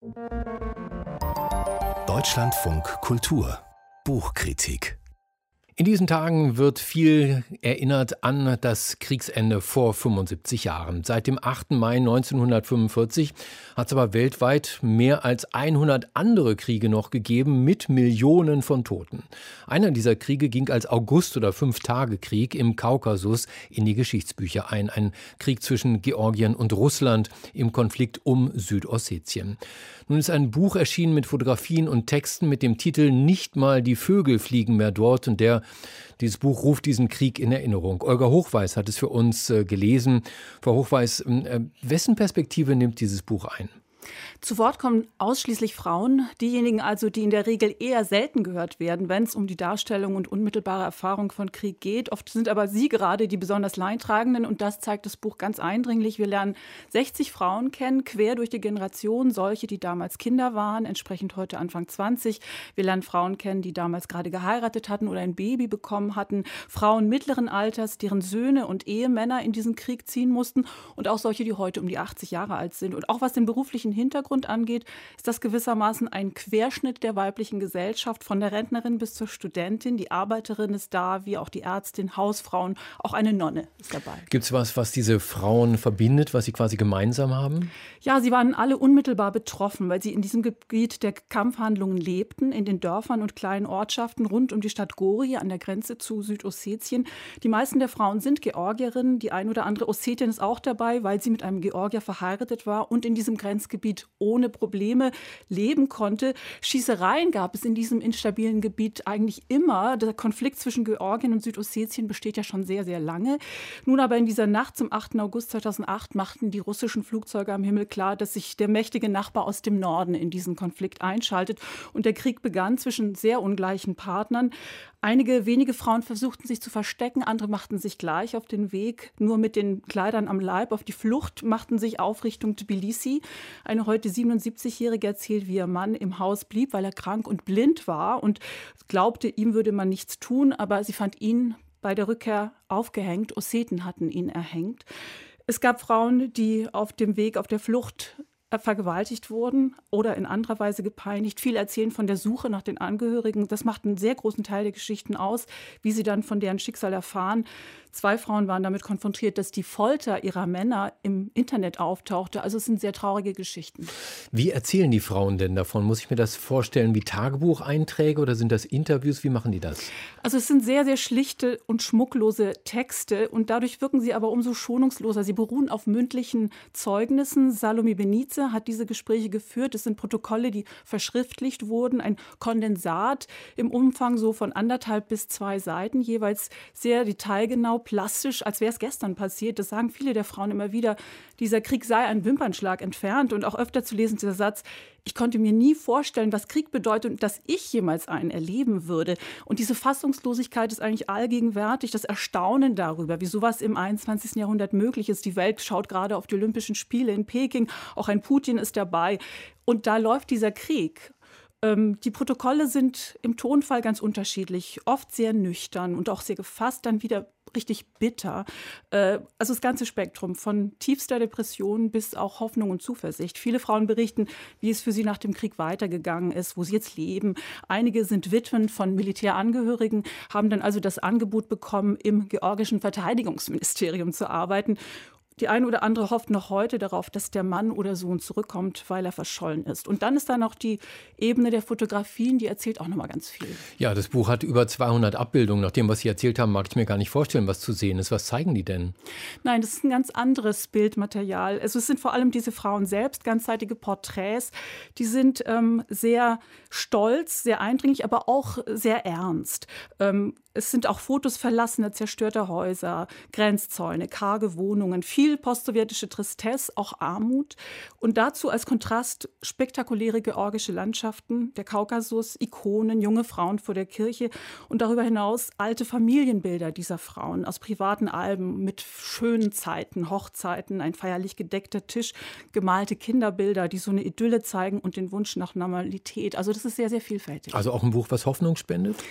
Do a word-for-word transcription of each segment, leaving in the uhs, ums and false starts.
Deutschlandfunk Kultur Buchkritik. In diesen Tagen wird viel erinnert an das Kriegsende vor fünfundsiebzig Jahren. Seit dem achten Mai neunzehnhundertfünfundvierzig hat es aber weltweit mehr als hundert andere Kriege noch gegeben mit Millionen von Toten. Einer dieser Kriege ging als August- oder Fünf-Tage-Krieg im Kaukasus in die Geschichtsbücher ein. Ein Krieg zwischen Georgien und Russland im Konflikt um Südossetien. Nun ist ein Buch erschienen mit Fotografien und Texten mit dem Titel »Nicht mal die Vögel fliegen mehr dort«. Und der, dieses Buch ruft diesen Krieg in Erinnerung. Olga Hochweis hat es für uns äh, gelesen. Frau Hochweis, äh, wessen Perspektive nimmt dieses Buch ein? Zu Wort kommen ausschließlich Frauen, diejenigen also, die in der Regel eher selten gehört werden, wenn es um die Darstellung und unmittelbare Erfahrung von Krieg geht. Oft sind aber sie gerade die besonders Leidtragenden und das zeigt das Buch ganz eindringlich. Wir lernen sechzig Frauen kennen, quer durch die Generation, solche, die damals Kinder waren, entsprechend heute Anfang zwanzig. Wir lernen Frauen kennen, die damals gerade geheiratet hatten oder ein Baby bekommen hatten, Frauen mittleren Alters, deren Söhne und Ehemänner in diesen Krieg ziehen mussten und auch solche, die heute um die achtzig Jahre alt sind. Und auch was den beruflichen Hintergrund angeht, ist das gewissermaßen ein Querschnitt der weiblichen Gesellschaft, von der Rentnerin bis zur Studentin. Die Arbeiterin ist da, wie auch die Ärztin, Hausfrauen, auch eine Nonne ist dabei. Gibt es was, was diese Frauen verbindet, was sie quasi gemeinsam haben? Ja, sie waren alle unmittelbar betroffen, weil sie in diesem Gebiet der Kampfhandlungen lebten, in den Dörfern und kleinen Ortschaften rund um die Stadt Gori an der Grenze zu Südossetien. Die meisten der Frauen sind Georgierinnen, die ein oder andere Ossetin ist auch dabei, weil sie mit einem Georgier verheiratet war und in diesem Grenzgebiet ohne Probleme leben konnte. Schießereien gab es in diesem instabilen Gebiet eigentlich immer. Der Konflikt zwischen Georgien und Südossetien besteht ja schon sehr, sehr lange. Nun aber in dieser Nacht zum achten August zweitausendacht machten die russischen Flugzeuge am Himmel klar, dass sich der mächtige Nachbar aus dem Norden in diesen Konflikt einschaltet. Und der Krieg begann zwischen sehr ungleichen Partnern. Einige wenige Frauen versuchten sich zu verstecken, andere machten sich gleich auf den Weg, nur mit den Kleidern am Leib auf die Flucht, machten sich auf Richtung Tbilisi. Eine heute siebenundsiebzigjährige erzählt, wie ihr Mann im Haus blieb, weil er krank und blind war und glaubte, ihm würde man nichts tun, aber sie fand ihn bei der Rückkehr aufgehängt. Osseten hatten ihn erhängt. Es gab Frauen, die auf dem Weg, auf der Flucht vergewaltigt wurden oder in anderer Weise gepeinigt. Viele erzählen von der Suche nach den Angehörigen. Das macht einen sehr großen Teil der Geschichten aus, wie sie dann von deren Schicksal erfahren. Zwei Frauen waren damit konfrontiert, dass die Folter ihrer Männer im Internet auftauchte. Also es sind sehr traurige Geschichten. Wie erzählen die Frauen denn davon? Muss ich mir das vorstellen wie Tagebucheinträge oder sind das Interviews? Wie machen die das? Also es sind sehr, sehr schlichte und schmucklose Texte und dadurch wirken sie aber umso schonungsloser. Sie beruhen auf mündlichen Zeugnissen. Salome Benice hat diese Gespräche geführt. Es sind Protokolle, die verschriftlicht wurden. Ein Kondensat im Umfang so von anderthalb bis zwei Seiten, jeweils sehr detailgenau, plastisch, als wäre es gestern passiert. Das sagen viele der Frauen immer wieder. Dieser Krieg sei ein Wimpernschlag entfernt und auch öfter zu lesen dieser Satz, ich konnte mir nie vorstellen, was Krieg bedeutet und dass ich jemals einen erleben würde. Und diese Fassungslosigkeit ist eigentlich allgegenwärtig. Das Erstaunen darüber, wie sowas im einundzwanzigsten Jahrhundert möglich ist. Die Welt schaut gerade auf die Olympischen Spiele in Peking. Auch ein Putin ist dabei. Und da läuft dieser Krieg. Die Protokolle sind im Tonfall ganz unterschiedlich, oft sehr nüchtern und auch sehr gefasst, dann wieder richtig bitter. Also das ganze Spektrum von tiefster Depression bis auch Hoffnung und Zuversicht. Viele Frauen berichten, wie es für sie nach dem Krieg weitergegangen ist, wo sie jetzt leben. Einige sind Witwen von Militärangehörigen, haben dann also das Angebot bekommen, im georgischen Verteidigungsministerium zu arbeiten. Die eine oder andere hofft noch heute darauf, dass der Mann oder Sohn zurückkommt, weil er verschollen ist. Und dann ist da noch die Ebene der Fotografien, die erzählt auch noch mal ganz viel. Ja, das Buch hat über zweihundert Abbildungen. Nach dem, was Sie erzählt haben, mag ich mir gar nicht vorstellen, was zu sehen ist. Was zeigen die denn? Nein, das ist ein ganz anderes Bildmaterial. Also es sind vor allem diese Frauen selbst, ganzseitige Porträts. Die sind ähm, sehr stolz, sehr eindringlich, aber auch sehr ernst. Ähm, Es sind auch Fotos verlassener, zerstörter Häuser, Grenzzäune, karge Wohnungen, viel postsowjetische Tristesse, auch Armut. Und dazu als Kontrast spektakuläre georgische Landschaften, der Kaukasus, Ikonen, junge Frauen vor der Kirche und darüber hinaus alte Familienbilder dieser Frauen aus privaten Alben mit schönen Zeiten, Hochzeiten, ein feierlich gedeckter Tisch, gemalte Kinderbilder, die so eine Idylle zeigen und den Wunsch nach Normalität. Also das ist sehr, sehr vielfältig. Also auch ein Buch, was Hoffnung spendet?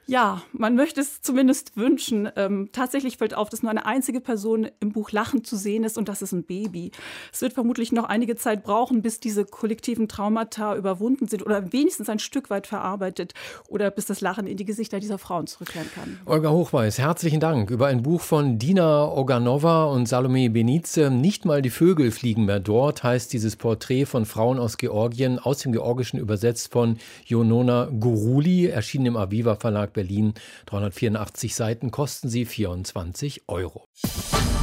Ja, man möchte es zumindest wünschen. Ähm, tatsächlich fällt auf, dass nur eine einzige Person im Buch lachend zu sehen ist und das ist ein Baby. Es wird vermutlich noch einige Zeit brauchen, bis diese kollektiven Traumata überwunden sind oder wenigstens ein Stück weit verarbeitet oder bis das Lachen in die Gesichter dieser Frauen zurückkehren kann. Olga Hochweiß, herzlichen Dank. Über ein Buch von Dina Oganova und Salome Benice, Nicht mal die Vögel fliegen mehr dort, heißt dieses Porträt von Frauen aus Georgien, aus dem Georgischen übersetzt von Yonona Guruli, erschienen im Aviva Verlag Berlin, dreihundertvierundachtzig Seiten, kosten sie vierundzwanzig Euro.